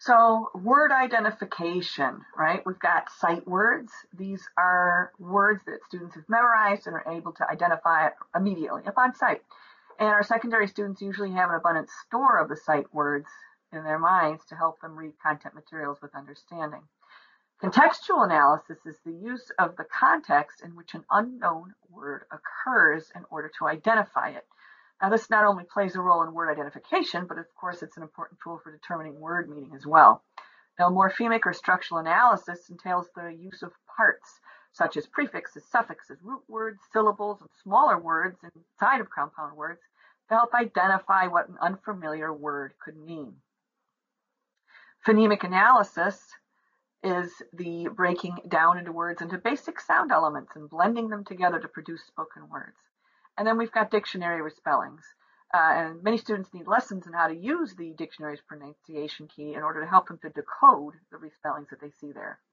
So word identification, right? We've got sight words. These are words that students have memorized and are able to identify immediately upon sight. And our secondary students usually have an abundant store of the sight words in their minds to help them read content materials with understanding. Contextual analysis is the use of the context in which an unknown word occurs in order to identify it. Now, this not only plays a role in word identification, but of course it's an important tool for determining word meaning as well. Now, morphemic or structural analysis entails the use of parts, such as prefixes, suffixes, root words, syllables, and smaller words inside of compound words to help identify what an unfamiliar word could mean. Phonemic analysis is the breaking down into words into basic sound elements and blending them together to produce spoken words. And then we've got dictionary respellings. And many students need lessons on how to use the dictionary's pronunciation key in order to help them to decode the respellings that they see there.